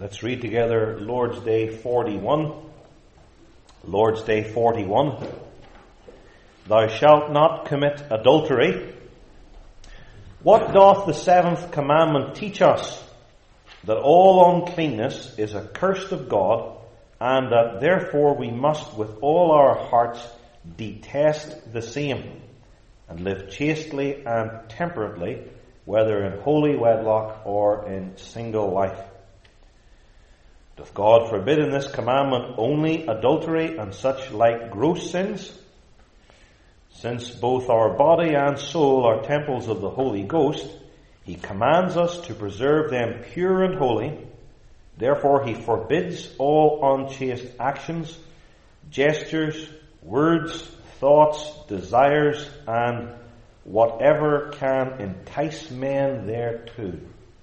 Let's read together Lord's Day 41. Lord's Day 41. Thou shalt not commit adultery. What doth the seventh commandment teach us? That all uncleanness is accursed of God, and that therefore we must with all our hearts detest the same, and live chastely and temperately, whether in holy wedlock or in single life. Doth God forbid in this commandment only adultery and such like gross sins? Since both our body and soul are temples of the Holy Ghost, He commands us to preserve them pure and holy. Therefore He forbids all unchaste actions, gestures, words, thoughts, desires, and whatever can entice men thereto.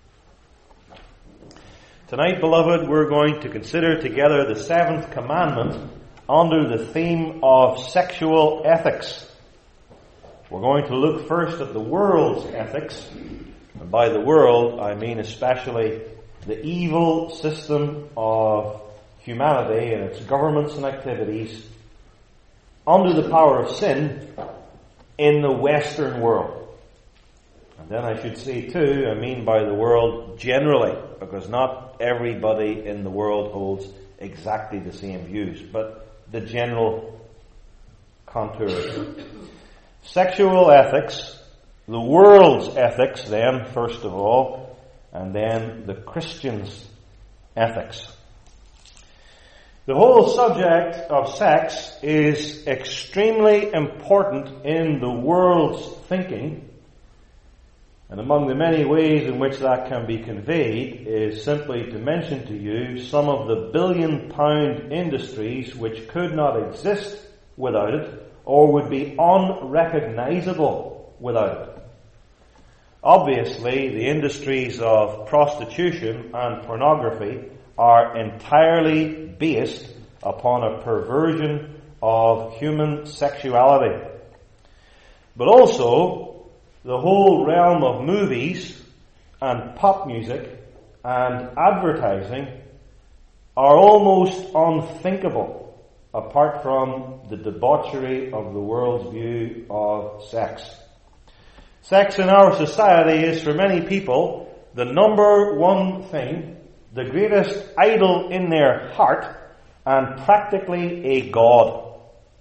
Tonight, beloved, we're going to consider together the seventh commandment under the theme of sexual ethics. We're going to look first at the world's ethics. And by the world, I mean especially the evil system of humanity and its governments and activities under the power of sin in the Western world. And then I should say too, I mean by the world generally, because not everybody in the world holds exactly the same views, but the general contours. Sexual ethics, the world's ethics then, first of all, and then the Christian's ethics. The whole subject of sex is extremely important in the world's thinking, and among the many ways in which that can be conveyed is simply to mention to you some of the billion-pound industries which could not exist without it, or would be unrecognizable without it. Obviously, the industries of prostitution and pornography are entirely based upon a perversion of human sexuality. But also, the whole realm of movies and pop music and advertising are almost unthinkable apart from the debauchery of the world's view of sex. Sex in our society is for many people the number one thing, the greatest idol in their heart, and practically a god.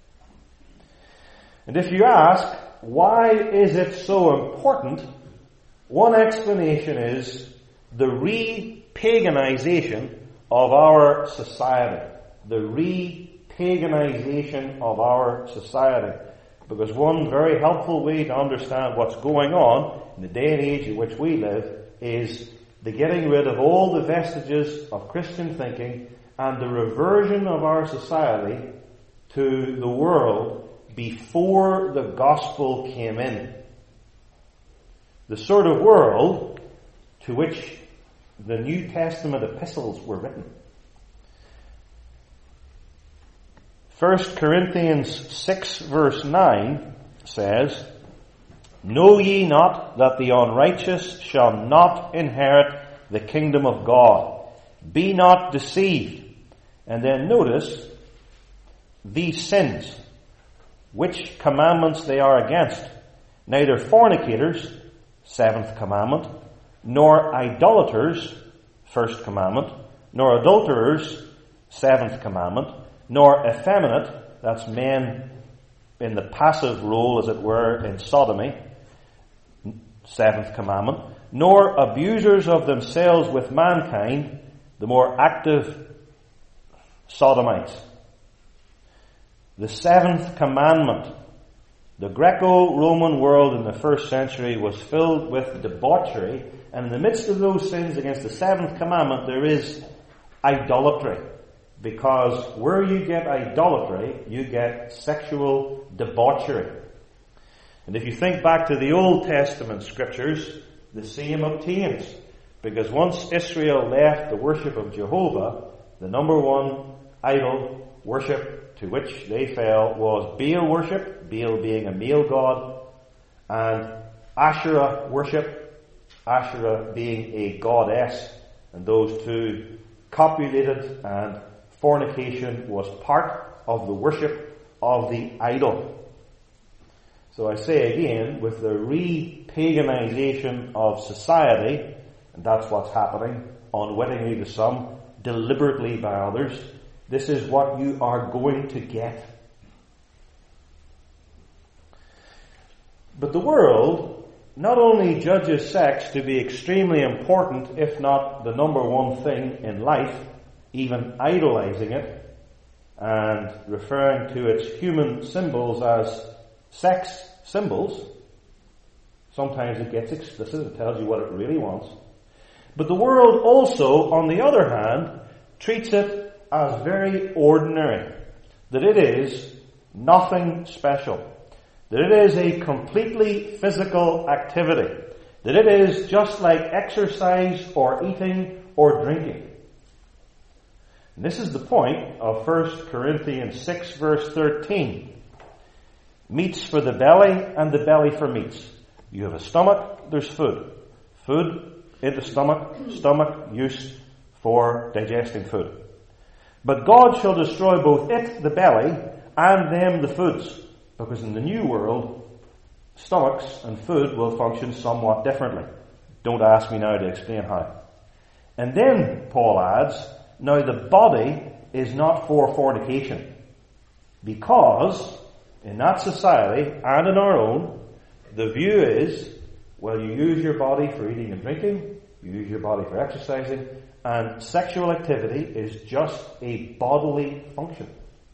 And if you ask, why is it so important? One explanation is the re-paganization of our society. The re-paganization of our society. Because one very helpful way to understand what's going on in the day and age in which we live is the getting rid of all the vestiges of Christian thinking and the reversion of our society to the world before the gospel came in. The sort of world to which the New Testament epistles were written. 1 Corinthians 6 verse 9 says, Know ye not that the unrighteous shall not inherit the kingdom of God? Be not deceived. And then notice these sins, which commandments they are against. Neither fornicators, seventh commandment, nor idolaters, first commandment, nor adulterers, seventh commandment, nor effeminate, that's men in the passive role, as it were, in sodomy, seventh commandment, nor abusers of themselves with mankind, the more active sodomites. The seventh commandment. The Greco-Roman world in the first century was filled with debauchery, and in the midst of those sins against the seventh commandment there is idolatry. Because where you get idolatry, you get sexual debauchery. And if you think back to the Old Testament scriptures, the same obtains. Because once Israel left the worship of Jehovah, the number one idol worship to which they fell was Baal worship, Baal being a male god, and Asherah worship, Asherah being a goddess, and those two copulated, and fornication was part of the worship of the idol. So I say again, with the re-paganization of society, and that's what's happening, unwittingly to some, deliberately by others, this is what you are going to get. But the world not only judges sex to be extremely important, if not the number one thing in life, even idolizing it, and referring to its human symbols as sex symbols. Sometimes it gets explicit, it tells you what it really wants. But the world also, on the other hand, treats it as very ordinary. That it is nothing special. That it is a completely physical activity. That it is just like exercise or eating or drinking. And this is the point of 1 Corinthians 6 verse 13. Meats for the belly and the belly for meats. You have a stomach, there's food. Food in the stomach, stomach used for digesting food. But God shall destroy both it, the belly, and them, the foods. Because in the new world, stomachs and food will function somewhat differently. Don't ask me now to explain how. And then, Paul adds, now the body is not for fornication. Because, in that society, and in our own, the view is, well, you use your body for eating and drinking, you use your body for exercising, and sexual activity is just a bodily function.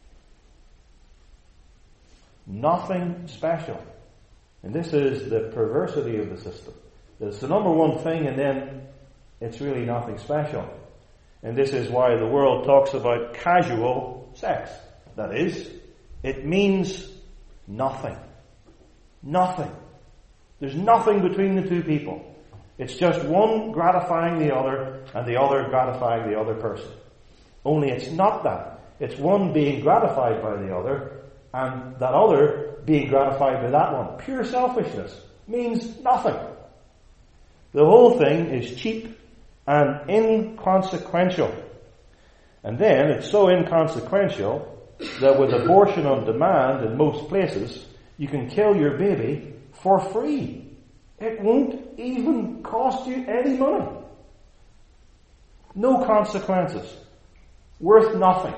Nothing special. And this is the perversity of the system. It's the number one thing, and then it's really nothing special. And this is why the world talks about casual sex. That is, it means nothing. Nothing. There's nothing between the two people. It's just one gratifying the other, and the other gratifying the other person. Only it's not that. It's one being gratified by the other, and that other being gratified by that one. Pure selfishness means nothing. The whole thing is cheap and inconsequential. And then it's so inconsequential that with abortion on demand in most places, you can kill your baby for free. It won't even cost you any money. No consequences. Worth nothing.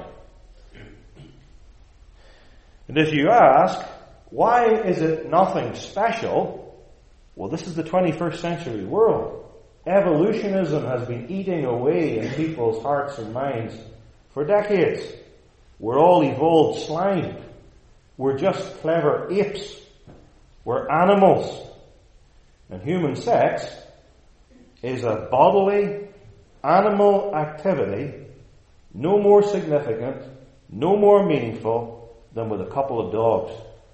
And if you ask, why is it nothing special? Well, this is the 21st century world. Evolutionism has been eating away in people's hearts and minds for decades. We're all evolved swine. We're just clever apes. We're animals. And human sex is a bodily, animal activity, no more significant, no more meaningful than with a couple of dogs.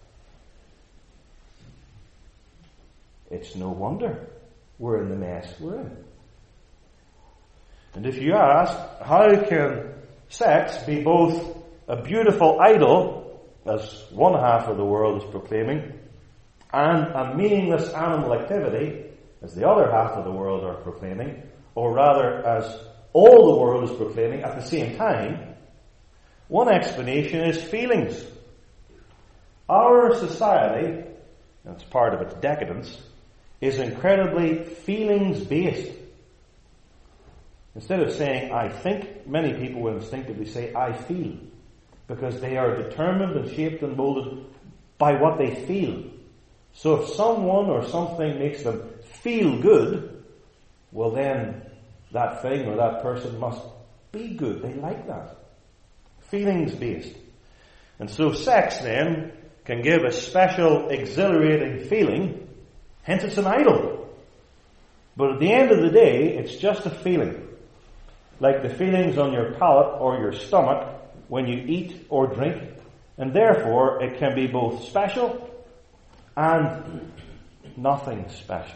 It's no wonder we're in the mess we're in. And if you ask, how can sex be both a beautiful idol, as one half of the world is proclaiming, and a meaningless animal activity, as the other half of the world are proclaiming, or rather as all the world is proclaiming at the same time, one explanation is feelings. Our society, that's part of its decadence, is incredibly feelings-based. Instead of saying, I think, many people will instinctively say, I feel. Because they are determined and shaped and molded by what they feel. So if someone or something makes them feel good, well then, that thing or that person must be good. They like that. Feelings-based. And so sex then can give a special exhilarating feeling, hence it's an idol. But at the end of the day, it's just a feeling. Like the feelings on your palate or your stomach when you eat or drink. And therefore, it can be both special and nothing special.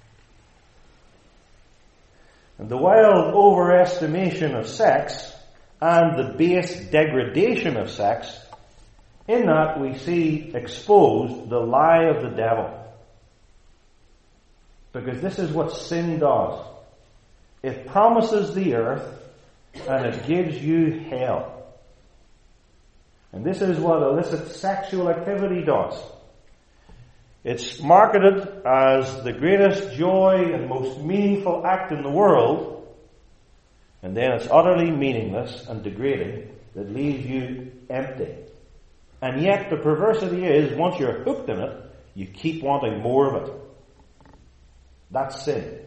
And the wild overestimation of sex and the base degradation of sex, in that we see exposed the lie of the devil. Because this is what sin does. It promises the earth and it gives you hell. And this is what illicit sexual activity does. It's marketed as the greatest joy and most meaningful act in the world, and then it's utterly meaningless and degrading that leaves you empty. And yet the perversity is, once you're hooked in it, you keep wanting more of it. That's sin.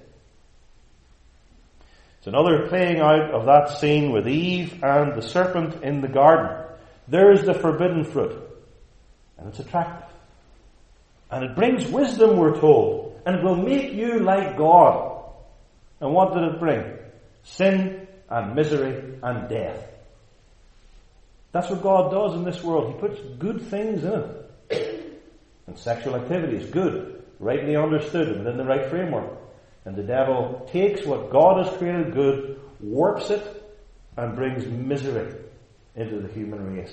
It's another playing out of that scene with Eve and the serpent in the garden. There's the forbidden fruit, and it's attractive. And it brings wisdom, we're told, and it will make you like God. And what did it bring? Sin and misery and death. That's what God does in this world. He puts good things in it. And sexual activity is good, rightly understood and within the right framework. And the devil takes what God has created good, warps it, and brings misery into the human race.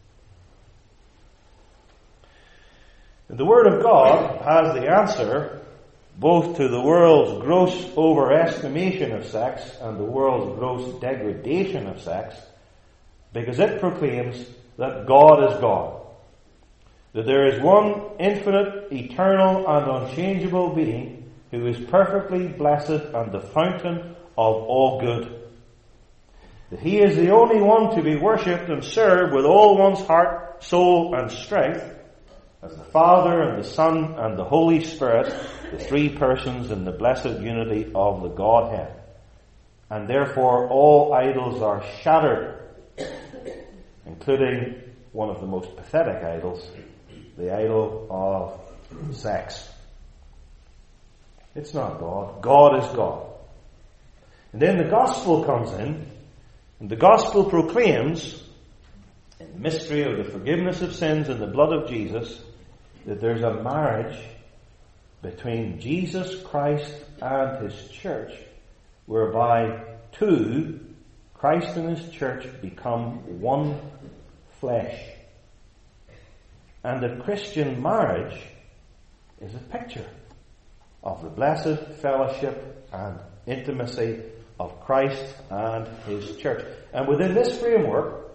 And the Word of God has the answer both to the world's gross overestimation of sex and the world's gross degradation of sex, because it proclaims that God is God. That there is one infinite, eternal, and unchangeable being who is perfectly blessed and the fountain of all good. That He is the only one to be worshipped and served with all one's heart, soul, and strength, as the Father and the Son and the Holy Spirit, the three persons in the blessed unity of the Godhead. And therefore all idols are shattered, including one of the most pathetic idols, the idol of sex. It's not God. God is God. And then the gospel comes in, and the gospel proclaims, in the mystery of the forgiveness of sins in the blood of Jesus, that there's a marriage between Jesus Christ and His church, whereby two, Christ and His church, become one flesh. And the Christian marriage is a picture of the blessed fellowship and intimacy of Christ and His church. And within this framework,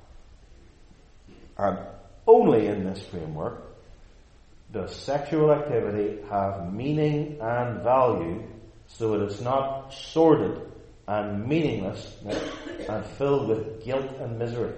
and only in this framework, does sexual activity have meaning and value, so that it's not sordid and meaningless and filled with guilt and misery.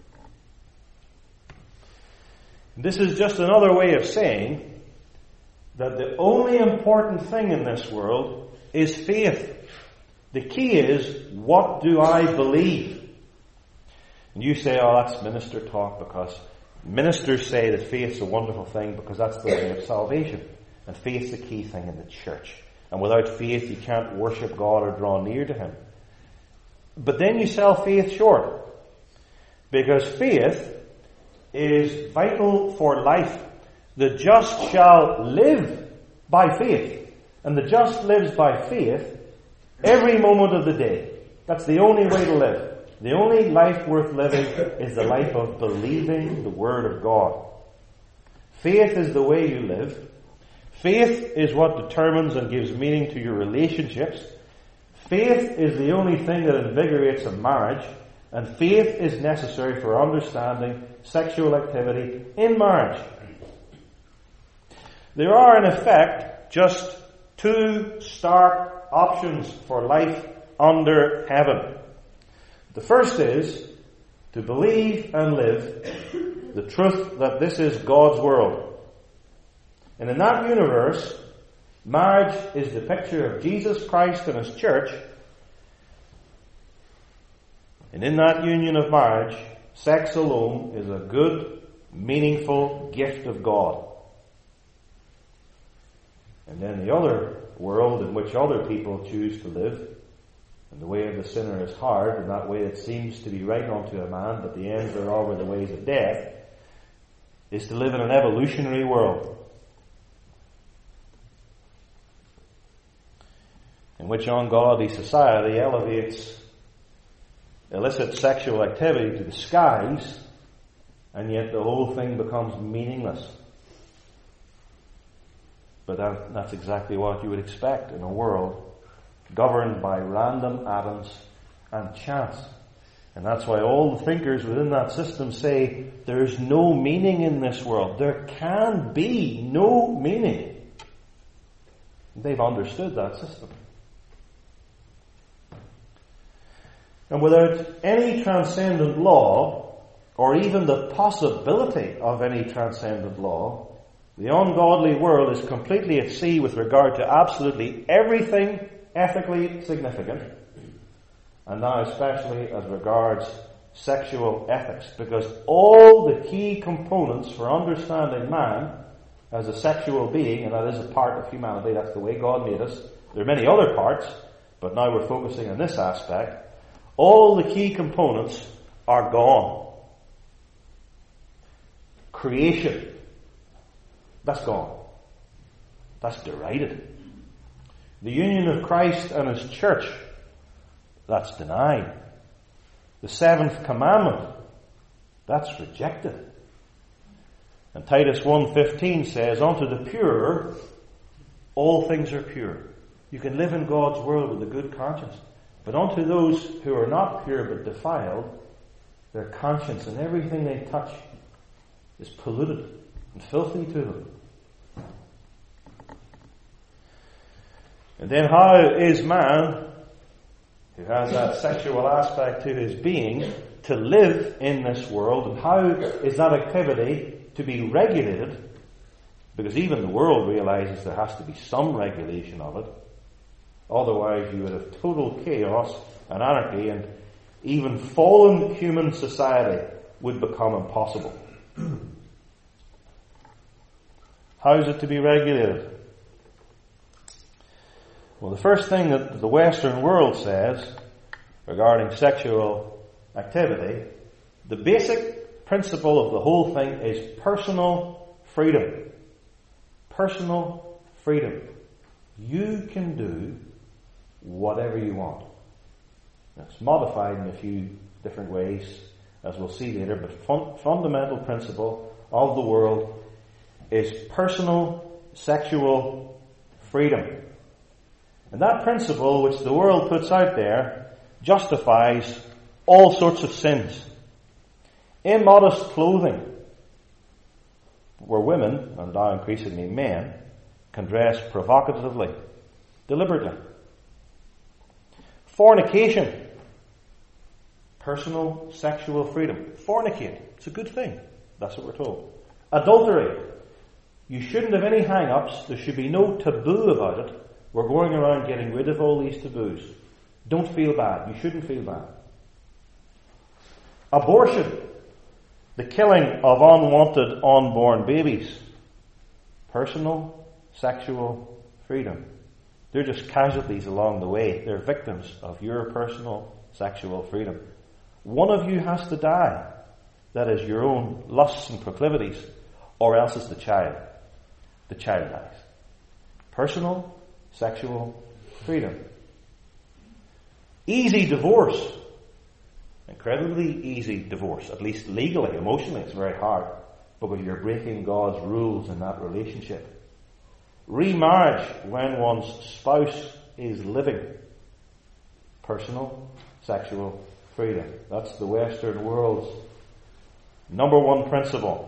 This is just another way of saying that the only important thing in this world is faith. The key is, what do I believe? And you say, oh, that's minister talk, because ministers say that faith's a wonderful thing because that's the way of salvation. And faith's the key thing in the church. And without faith you can't worship God or draw near to Him. But then you sell faith short. Because faith is vital for life. The just shall live by faith. And the just lives by faith every moment of the day. That's the only way to live. The only life worth living is the life of believing the Word of God. Faith is the way you live. Faith is what determines and gives meaning to your relationships. Faith is the only thing that invigorates a marriage. And faith is necessary for understanding sexual activity in marriage. There are, in effect, just two stark options for life under heaven. The first is to believe and live the truth that this is God's world. And in that universe, marriage is the picture of Jesus Christ and His church. And in that union of marriage, sex alone is a good, meaningful gift of God. And then the other world in which other people choose to live, and the way of the sinner is hard, and that way it seems to be right unto a man, but the ends thereof are the ways of death, is to live in an evolutionary world, in which ungodly society elevates illicit sexual activity to the skies, and yet the whole thing becomes meaningless. But that's exactly what you would expect in a world governed by random atoms and chance. And that's why all the thinkers within that system say there's no meaning in this world. There can be no meaning. They've understood that system. And without any transcendent law, or even the possibility of any transcendent law, the ungodly world is completely at sea with regard to absolutely everything ethically significant, and now especially as regards sexual ethics, because all the key components for understanding man as a sexual being, and that is a part of humanity, that's the way God made us. There are many other parts, but now we're focusing on this aspect. All the key components are gone. Creation, that's gone. That's derided. The union of Christ and His church, that's denied. The seventh commandment, that's rejected. And Titus 1:15 says, unto the pure, all things are pure. You can live in God's world with a good conscience. But unto those who are not pure but defiled, their conscience and everything they touch is polluted and filthy to them. And then how is man, who has that sexual aspect to his being, to live in this world? And how is that activity to be regulated? Because even the world realizes there has to be some regulation of it. Otherwise you would have total chaos and anarchy, and even fallen human society would become impossible. How is it to be regulated? Well, the first thing that the Western world says regarding sexual activity, the basic principle of the whole thing is personal freedom. Personal freedom. You can do whatever you want. It's modified in a few different ways, as we'll see later, but fundamental principle of the world is personal sexual freedom. And that principle, which the world puts out there, justifies all sorts of sins. Immodest clothing, where women, and now increasingly men, can dress provocatively, deliberately. Fornication, personal sexual freedom. Fornicate, it's a good thing. That's what we're told. Adultery, you shouldn't have any hang-ups. There should be no taboo about it. We're going around getting rid of all these taboos. Don't feel bad. You shouldn't feel bad. Abortion, the killing of unwanted unborn babies. Personal sexual freedom. They're just casualties along the way. They're victims of your personal sexual freedom. One of you has to die. That is your own lusts and proclivities, or else it's the child. The child dies. Personal sexual freedom. Easy divorce. Incredibly easy divorce. At least legally. Emotionally it's very hard, because you're breaking God's rules in that relationship. Remarriage when one's spouse is living. Personal sexual freedom. That's the Western world's number one principle.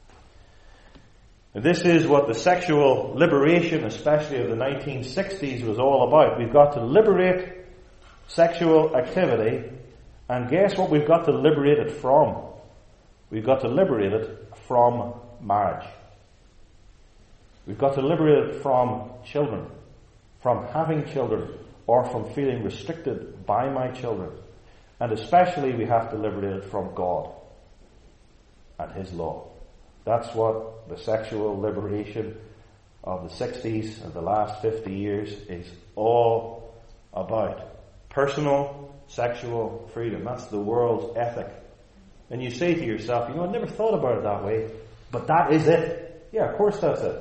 And this is what the sexual liberation, especially of the 1960s, was all about. We've got to liberate sexual activity, and guess what we've got to liberate it from? We've got to liberate it from marriage. We've got to liberate it from children, from having children, or from feeling restricted by my children. And especially we have to liberate it from God and His law. That's what the sexual liberation of the 60s and the last 50 years is all about. Personal sexual freedom. That's the world's ethic. And you say to yourself, I never thought about it that way, but that is it. Yeah, of course that's it.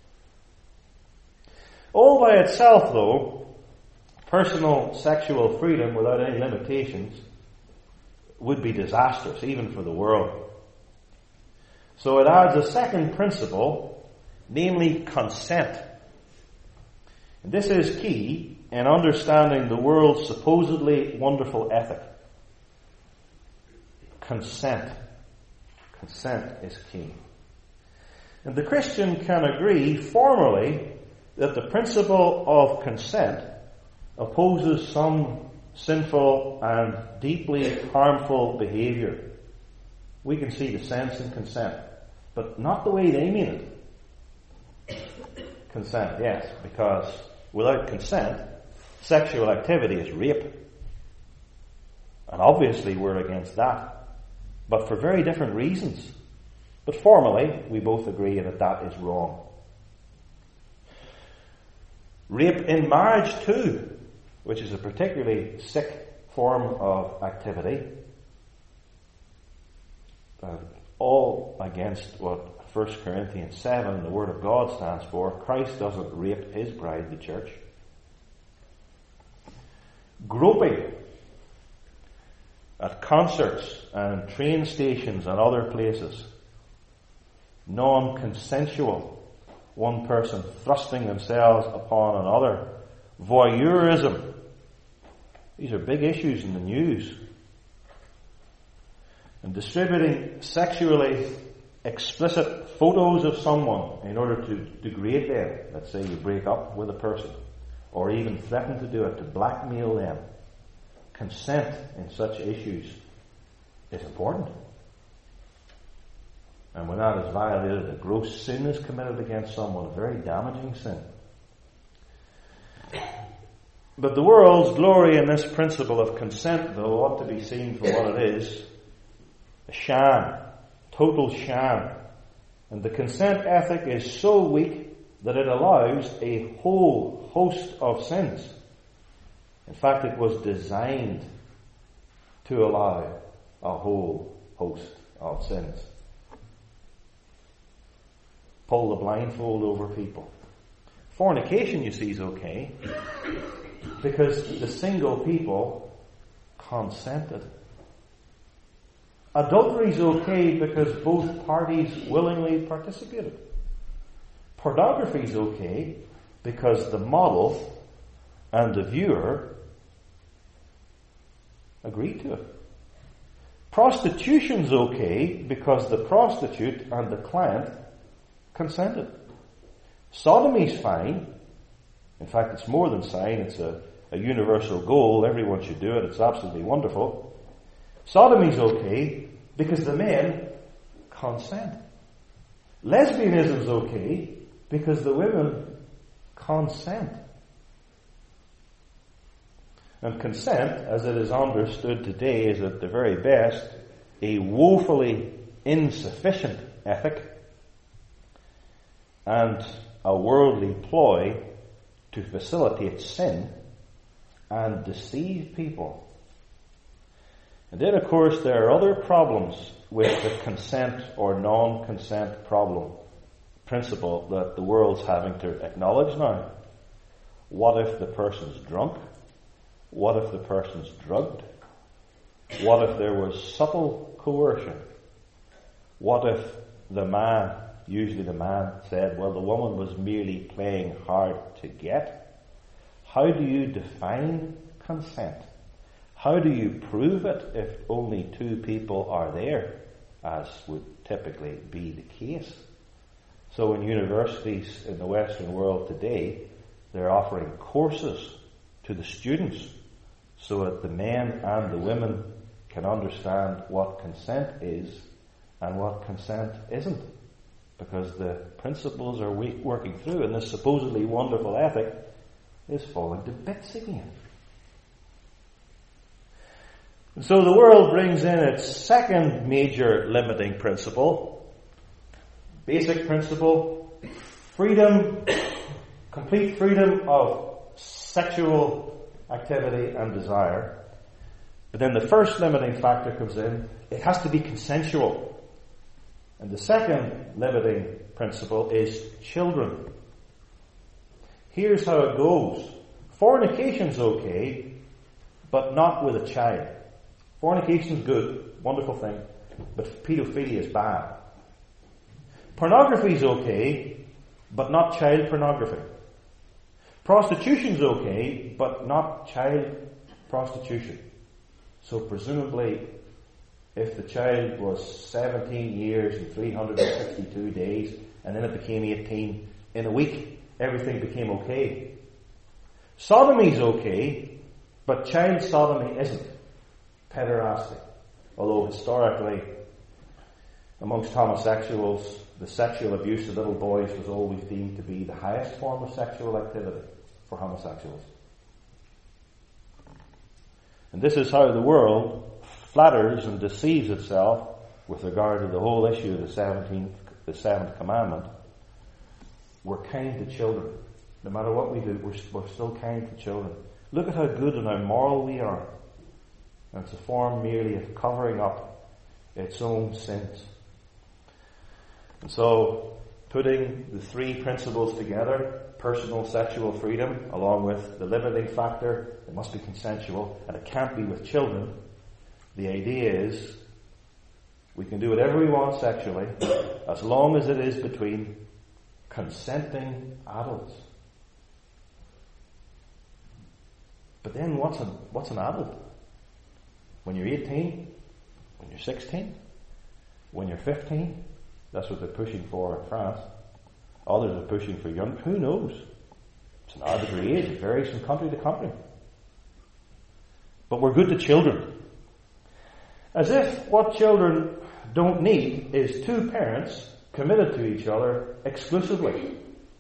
All by itself, though, personal sexual freedom without any limitations would be disastrous, even for the world. So it adds a second principle, namely consent. And this is key in understanding the world's supposedly wonderful ethic. consent. Consent is key. And the Christian can agree formally that the principle of consent opposes some sinful and deeply harmful behavior. We can see the sense in consent, but not the way they mean it. Consent, yes, because without consent, sexual activity is rape. And obviously we're against that, but for very different reasons. But formally, we both agree that that is wrong. Rape in marriage too, which is a particularly sick form of activity, all against what 1 Corinthians 7, the Word of God, stands for. Christ doesn't rape his bride, the church. Groping at concerts and train stations and other places. Non-consensual. One person thrusting themselves upon another. Voyeurism. These are big issues in the news. And distributing sexually explicit photos of someone in order to degrade them. Let's say you break up with a person, or even threaten to do it, to blackmail them. Consent in such issues is important. And when that is violated, a gross sin is committed against someone, a very damaging sin. But the world's glory in this principle of consent, though, ought to be seen for what it is. A sham. Total sham. And the consent ethic is so weak that it allows a whole host of sins. In fact, it was designed to allow a whole host of sins. Pull the blindfold over people. Fornication, you see, is okay because the single people consented. Adultery is okay because both parties willingly participated. Pornography is okay because the model and the viewer agreed to it. Prostitution's okay because the prostitute and the client consented. Sodomy's fine. In fact, it's more than fine. It's a universal goal. Everyone should do it. It's absolutely wonderful. Sodomy's okay because the men consent. Lesbianism's okay because the women consent. And consent, as it is understood today, is at the very best a woefully insufficient ethic and a worldly ploy to facilitate sin and deceive people. And then, of course, there are other problems with the consent or non-consent principle that the world's having to acknowledge now. What if the person's drunk? What if the person's drugged? What if there was subtle coercion? What if the man, usually the man, said, well, the woman was merely playing hard to get? How do you define consent? How do you prove it if only two people are there, as would typically be the case? So in universities in the Western world today, they're offering courses to the students so that the men and the women can understand what consent is and what consent isn't. Because the principles are working through, and this supposedly wonderful ethic is falling to bits again. And so the world brings in its second major limiting principle, basic principle, freedom, complete freedom of sexual activity and desire. But then the first limiting factor comes in. It has to be consensual. And the second limiting principle is children. Here's how it goes. Fornication's okay, but not with a child. Fornication's good, wonderful thing, but pedophilia is bad. Pornography's okay, but not child pornography. Prostitution's okay, but not child prostitution. So presumably if the child was 17 years and 362 days, and then it became 18 in a week, everything became okay. Sodomy's okay, but child sodomy isn't. Pederasty. Although historically, amongst homosexuals, the sexual abuse of little boys was always deemed to be the highest form of sexual activity for homosexuals. And this is how the world flatters and deceives itself with regard to the whole issue of the seventh commandment. We're kind to children. No matter what we do, we're still kind to children. Look at how good and how moral we are. And it's a form merely of covering up its own sins. And so, putting the three principles together, personal sexual freedom, along with the limiting factor, it must be consensual, and it can't be with children. The idea is, we can do whatever we want sexually, as long as it is between consenting adults. But then what's an adult? When you're 18? When you're 16? When you're 15? That's what they're pushing for in France. Others are pushing for young. Who knows? It's an arbitrary age. It varies from country to country. But we're good to children. As if what children don't need is two parents committed to each other exclusively.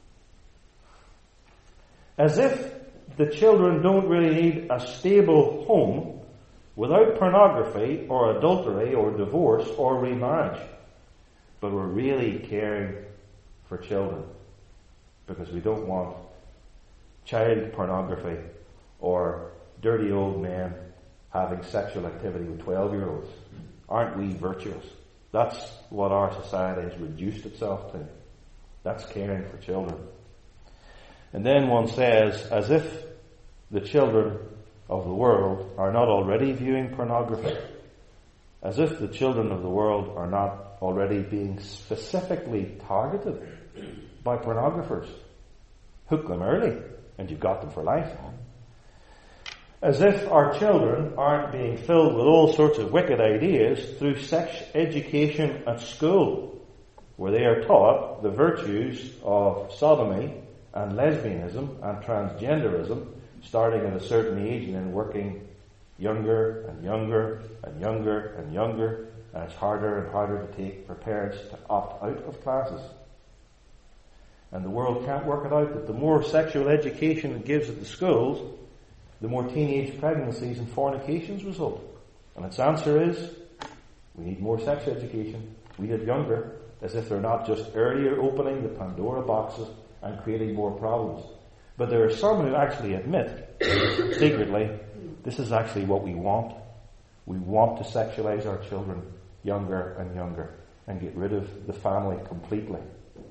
As if the children don't really need a stable home without pornography or adultery or divorce or remarriage. But we're really caring for children because we don't want child pornography or dirty old men having sexual activity with 12-year-olds. Aren't we virtuous? That's what our society has reduced itself to. That's caring for children. And then one says, as if the children of the world are not already viewing pornography. As if the children of the world are not already being specifically targeted by pornographers. Hook them early, and you've got them for life. As if our children aren't being filled with all sorts of wicked ideas through sex education at school, where they are taught the virtues of sodomy and lesbianism and transgenderism, starting at a certain age and then working younger and younger and younger and younger, and it's harder and harder to take for parents to opt out of classes. And the world can't work it out that the more sexual education it gives at the schools, the more teenage pregnancies and fornications result. And its answer is, we need more sex education. We need younger, as if they're not just earlier opening the Pandora boxes and creating more problems. But there are some who actually admit, secretly, this is actually what we want. We want to sexualize our children younger and younger and get rid of the family completely.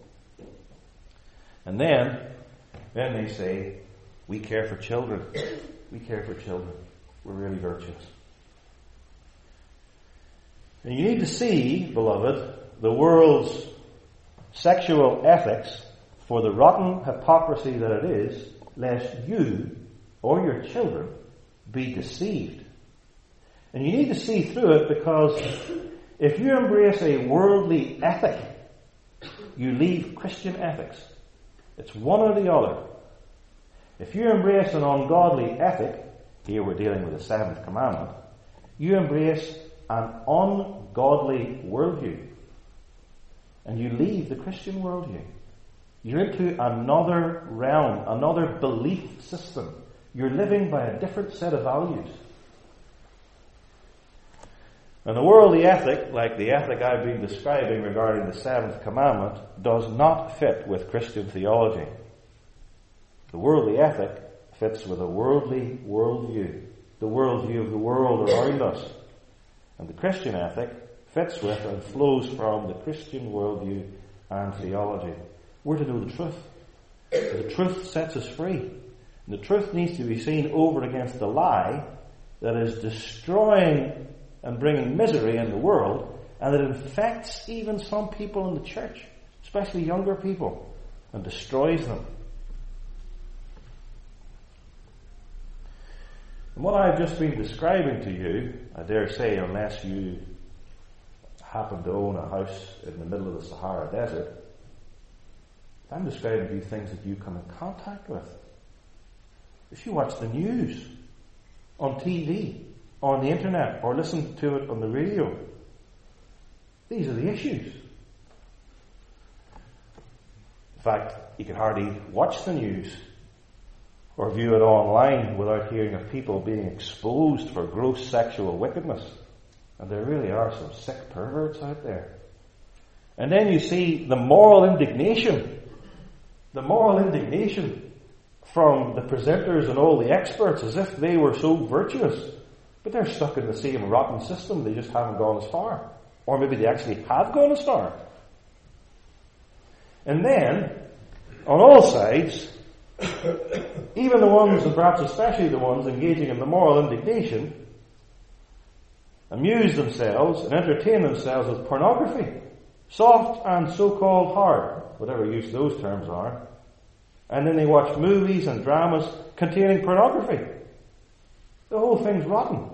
And then they say, we care for children. We care for children. We're really virtuous. And you need to see, beloved, the world's sexual ethics for the rotten hypocrisy that it is, lest you or your children be deceived. And you need to see through it, because if you embrace a worldly ethic, you leave Christian ethics. It's one or the other. If you embrace an ungodly ethic, here we're dealing with the seventh commandment, you embrace an ungodly worldview. And you leave the Christian worldview. You're into another realm, another belief system. You're living by a different set of values. And the worldly ethic, like the ethic I've been describing regarding the seventh commandment, does not fit with Christian theology. The worldly ethic fits with a worldly worldview, the worldview of the world around us. And the Christian ethic fits with and flows from the Christian worldview and theology. We're to know the truth. The truth sets us free. And the truth needs to be seen over against the lie that is destroying and bringing misery in the world, and it infects even some people in the church, especially younger people, and destroys them. And what I've just been describing to you, I dare say, unless you happen to own a house in the middle of the Sahara Desert, I'm describing to you things that you come in contact with. If you watch the news on TV, on the internet, or listen to it on the radio, these are the issues. In fact, you can hardly watch the news or view it online without hearing of people being exposed for gross sexual wickedness. And there really are some sick perverts out there. And then you see the moral indignation from the presenters and all the experts, as if they were so virtuous. But they're stuck in the same rotten system. They just haven't gone as far. Or maybe they actually have gone as far. And then, on all sides, even the ones, and perhaps especially the ones engaging in the moral indignation, amuse themselves and entertain themselves with pornography, soft and so-called hard, whatever use those terms are. And then they watch movies and dramas containing pornography. The whole thing's rotten.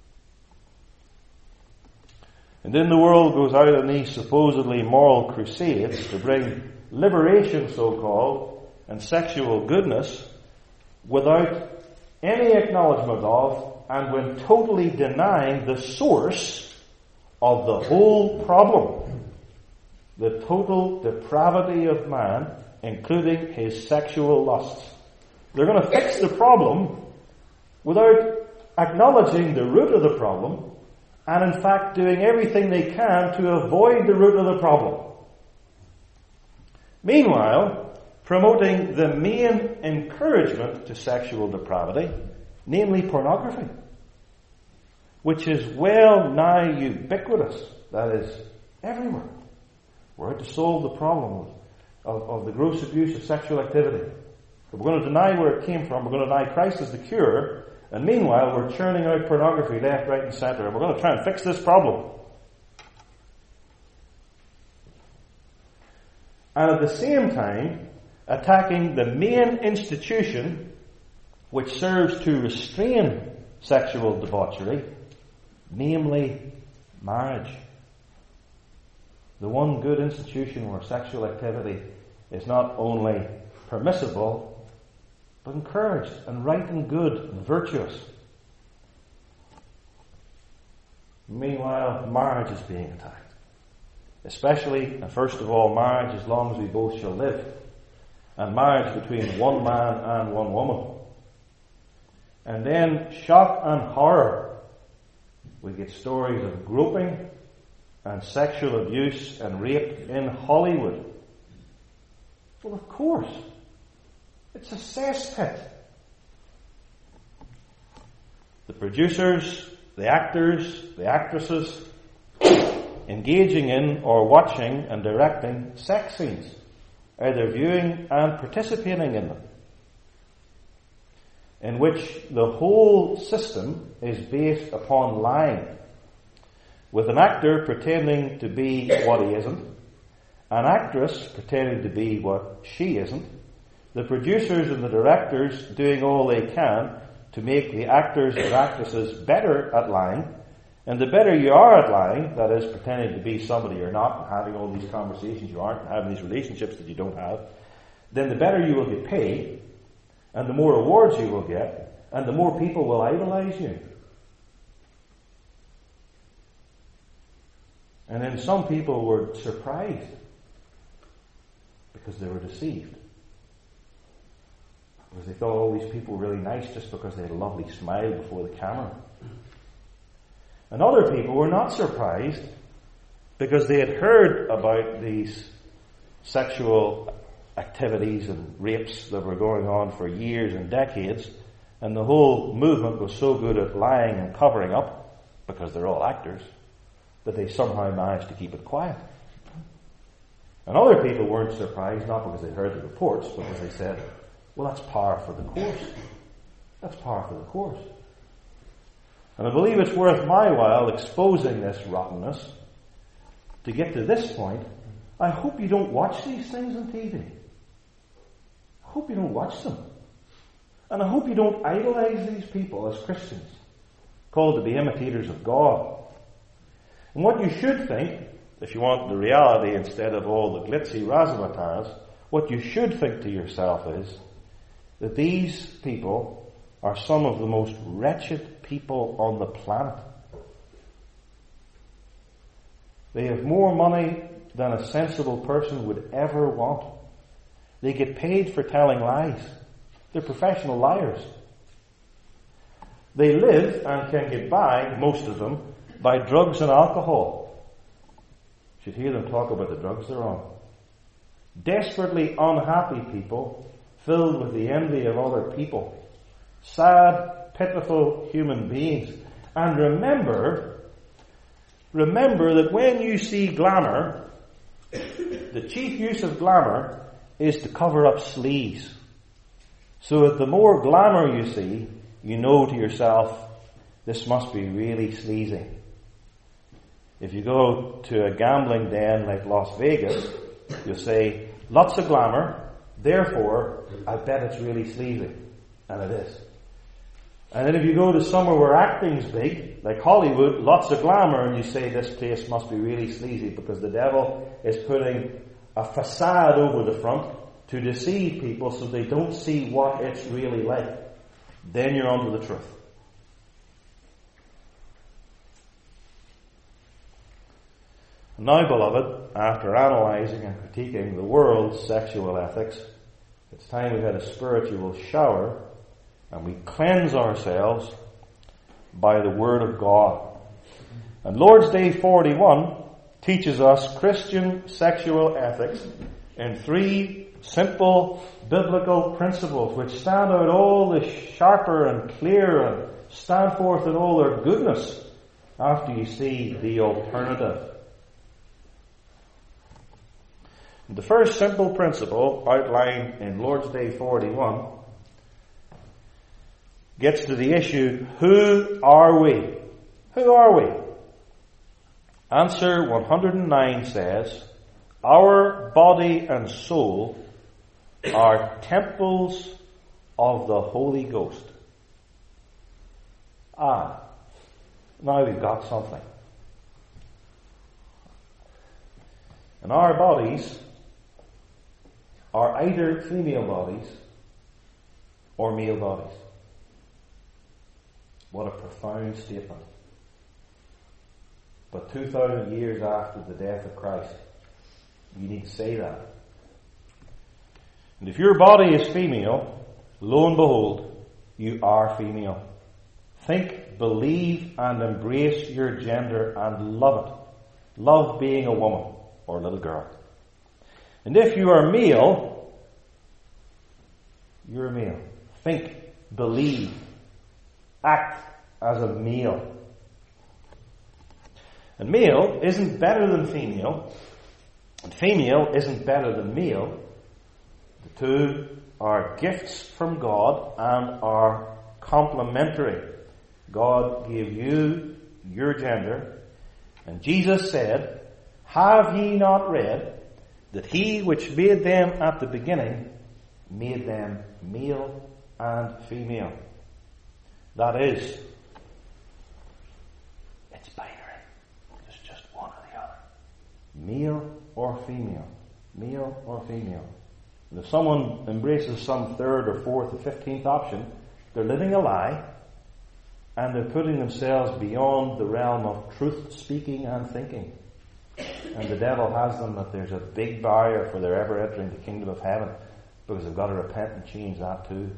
And then the world goes out on these supposedly moral crusades to bring liberation, so-called, and sexual goodness without any acknowledgement of, and when totally denying the source of the whole problem, the total depravity of man, including his sexual lusts. They're going to fix the problem without acknowledging the root of the problem, and in fact doing everything they can to avoid the root of the problem. Meanwhile, promoting the main encouragement to sexual depravity, namely pornography, which is well nigh ubiquitous, that is, everywhere. We're out to solve the problem of the gross abuse of sexual activity. But we're going to deny where it came from, we're going to deny Christ as the cure, and meanwhile we're churning out pornography left, right and centre, and we're going to try and fix this problem. And at the same time, attacking the main institution which serves to restrain sexual debauchery, namely marriage. The one good institution where sexual activity is not only permissible, but encouraged and right and good and virtuous. Meanwhile, marriage is being attacked. Especially, and first of all, marriage as long as we both shall live. And marriage between one man and one woman. And then, shock and horror, we get stories of groping and sexual abuse and rape in Hollywood. Well, of course. It's a cesspit. The producers, the actors, the actresses, engaging in or watching and directing sex scenes, either viewing and participating in them, in which the whole system is based upon lying, with an actor pretending to be what he isn't, an actress pretending to be what she isn't, the producers and the directors doing all they can to make the actors and actresses better at lying. And the better you are at lying, that is, pretending to be somebody you're not, and having all these conversations you aren't, and having these relationships that you don't have, then the better you will get paid, and the more awards you will get, and the more people will idolize you. And then some people were surprised because they were deceived. Because they thought all these people were really nice just because they had a lovely smile before the camera. And other people were not surprised because they had heard about these sexual activities and rapes that were going on for years and decades, and the whole movement was so good at lying and covering up, because they're all actors, that they somehow managed to keep it quiet. And other people weren't surprised, not because they heard the reports, but because they said, well, that's par for the course. That's par for the course. And I believe it's worth my while exposing this rottenness to get to this point. I hope you don't watch these things on TV. I hope you don't watch them. And I hope you don't idolize these people as Christians, called to be imitators of God. And what you should think, if you want the reality instead of all the glitzy razzmatazz, what you should think to yourself is that these people are some of the most wretched people on the planet. They have more money than a sensible person would ever want. They get paid for telling lies. They're professional liars. They live and can get by, most of them, by drugs and alcohol. You should hear them talk about the drugs they're on. Desperately unhappy people, filled with the envy of other people. Sad, pitiful human beings. And remember that when you see glamour, the chief use of glamour is to cover up sleaze. So that the more glamour you see, you know to yourself, this must be really sleazy. If you go to a gambling den like Las Vegas, you'll say, lots of glamour, therefore, I bet it's really sleazy. And it is. And then if you go to somewhere where acting's big, like Hollywood, lots of glamour, and you say this place must be really sleazy because the devil is putting a facade over the front to deceive people so they don't see what it's really like. Then you're onto the truth. Now, beloved, after analysing and critiquing the world's sexual ethics, it's time we had a spiritual shower and we cleanse ourselves by the Word of God. And Lord's Day 41 teaches us Christian sexual ethics in 3 simple biblical principles which stand out all the sharper and clearer and stand forth in all their goodness after you see the alternative. The first simple principle outlined in Lord's Day 41 gets to the issue, who are we? Who are we? Answer 109 says, our body and soul are temples of the Holy Ghost. Now we've got something. And our bodies are either female bodies or male bodies. What a profound statement. But 2,000 years after the death of Christ, you need to say that. And if your body is female, lo and behold, you are female. Think, believe, and embrace your gender and love it. Love being a woman or a little girl. And if you are male, you're male. Think, believe, act as a male. And male isn't better than female, and female isn't better than male. The two are gifts from God and are complementary. God gave you your gender, and Jesus said, have ye not read that he which made them at the beginning made them male and female? That is, it's binary. It's just one or the other. Male or female. Male or female. And if someone embraces some third or fourth or 15th option, they're living a lie and they're putting themselves beyond the realm of truth speaking and thinking. And the devil has them that there's a big barrier for their ever entering the kingdom of heaven because they've got to repent and change that too.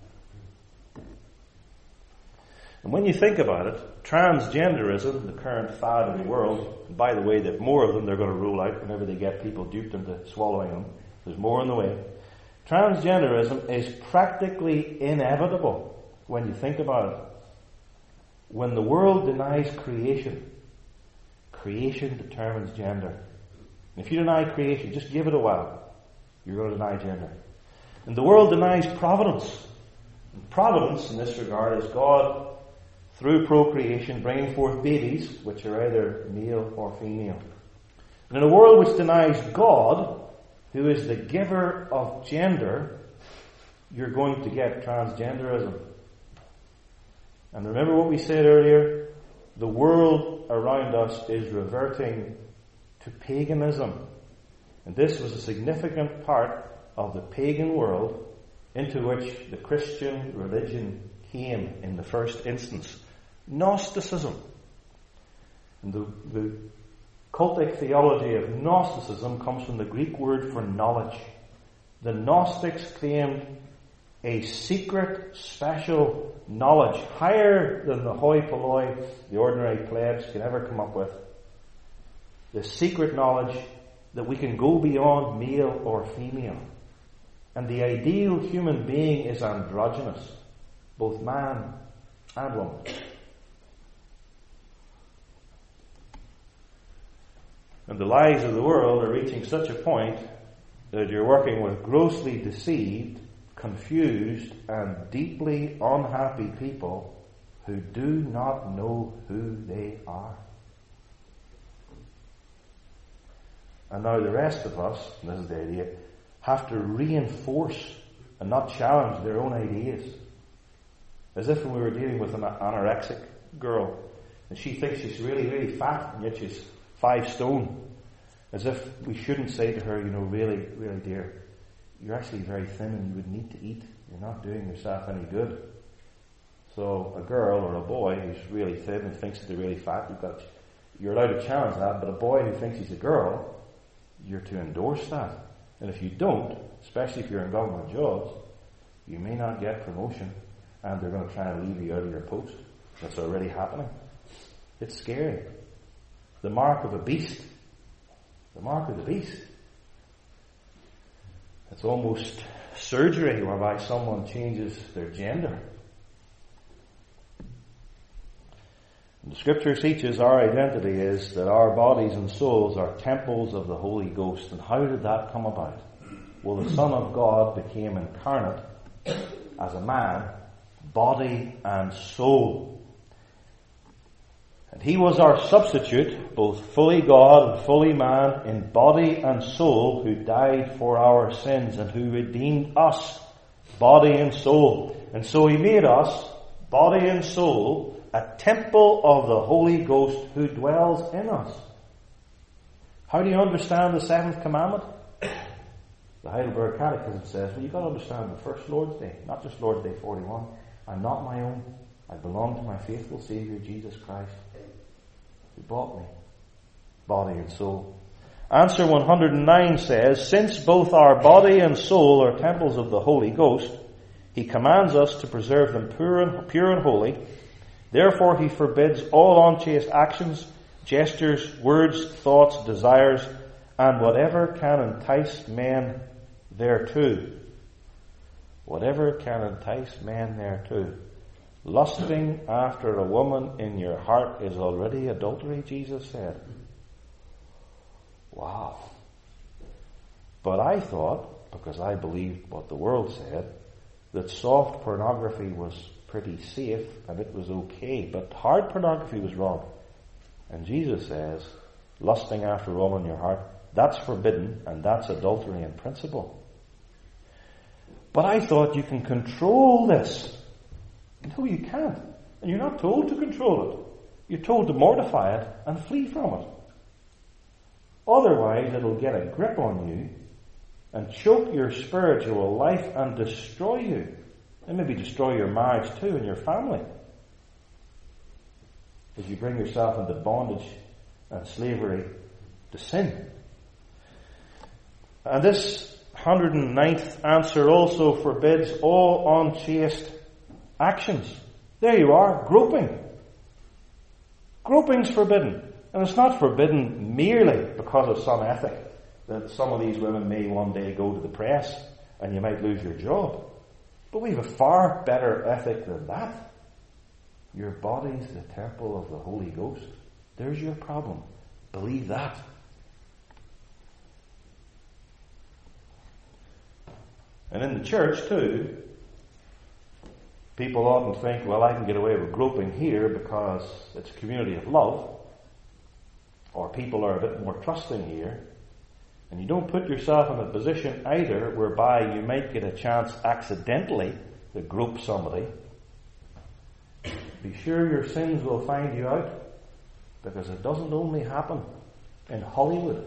And when you think about it, transgenderism, the current fad in the world, and by the way, that more of them they're going to rule out whenever they get people duped into swallowing them. There's more on the way. Transgenderism is practically inevitable when you think about it. When the world denies creation, creation determines gender. And if you deny creation, just give it a while, you're going to deny gender. And the world denies providence. And providence, in this regard, is God, through procreation, bringing forth babies, which are either male or female. And in a world which denies God, who is the giver of gender, you're going to get transgenderism. And remember what we said earlier? the world around us is reverting to paganism. And this was a significant part of the pagan world into which the Christian religion came in the first instance. Gnosticism. And the cultic theology of Gnosticism comes from the Greek word for knowledge. The Gnostics claimed a secret, special knowledge, higher than the hoi polloi the ordinary plebs can ever come up with. The secret knowledge that we can go beyond male or female. And the ideal human being is androgynous, both man and woman. And the lies of the world are reaching such a point that you're working with grossly deceived, confused, and deeply unhappy people who do not know who they are. And now the rest of us, and this is the idea, have to reinforce and not challenge their own ideas. As if when we were dealing with an anorexic girl, and she thinks she's really, really fat, and yet she's 5 stone. As if we shouldn't say to her, really, really dear, you're actually very thin and you would need to eat. You're not doing yourself any good. So a girl or a boy who's really thin and thinks that they're really fat, you're allowed to challenge that, but a boy who thinks he's a girl, you're to endorse that. And if you don't, especially if you're in government jobs, you may not get promotion and they're going to try and leave you out of your post. That's already happening. It's scary. The mark of a beast. The mark of the beast. It's almost surgery whereby someone changes their gender. And the Scripture teaches our identity is that our bodies and souls are temples of the Holy Ghost. And how did that come about? Well, the Son of God became incarnate as a man, body and soul. And he was our substitute, both fully God and fully man, in body and soul, who died for our sins and who redeemed us, body and soul. And so he made us, body and soul, a temple of the Holy Ghost who dwells in us. How do you understand the 7th commandment? The Heidelberg Catechism says, well, you've got to understand the first Lord's Day, not just Lord's Day 41. I'm not my own. I belong to my faithful Saviour, Jesus Christ, who bought me, body and soul. Answer 109 says, since both our body and soul are temples of the Holy Ghost, he commands us to preserve them pure and holy. Therefore he forbids all unchaste actions, gestures, words, thoughts, desires, and whatever can entice men thereto. Whatever can entice men thereto. Lusting after a woman in your heart is already adultery, Jesus said. Wow. But I thought, because I believed what the world said, that soft pornography was pretty safe and it was okay, but hard pornography was wrong. And Jesus says, lusting after a woman in your heart, that's forbidden and that's adultery in principle. But I thought you can control this. No, you can't. And you're not told to control it. You're told to mortify it and flee from it. Otherwise, it'll get a grip on you and choke your spiritual life and destroy you. And maybe destroy your marriage too and your family. As you bring yourself into bondage and slavery to sin. And this 109th answer also forbids all unchaste actions. There you are, groping. Groping's forbidden. And it's not forbidden merely because of some ethic that some of these women may one day go to the press and you might lose your job. But we have a far better ethic than that. Your body's the temple of the Holy Ghost. There's your problem. Believe that. And in the church too, people often think, well, I can get away with groping here because it's a community of love, or people are a bit more trusting here. And you don't put yourself in a position either whereby you might get a chance accidentally to grope somebody. Be sure your sins will find you out. because it doesn't only happen in Hollywood.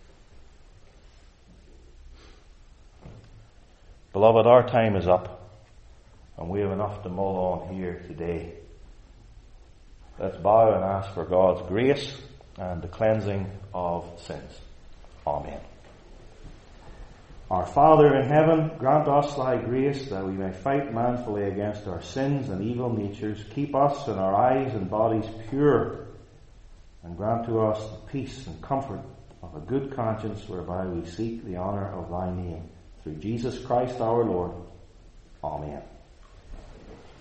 Beloved, our time is up, and we have enough to mull on here today. Let's bow and ask for God's grace and the cleansing of sins. Amen. Our Father in heaven, grant us thy grace that we may fight manfully against our sins and evil natures. Keep us and our eyes and bodies pure, and grant to us the peace and comfort of a good conscience whereby we seek the honour of thy name. Through Jesus Christ our Lord. Amen.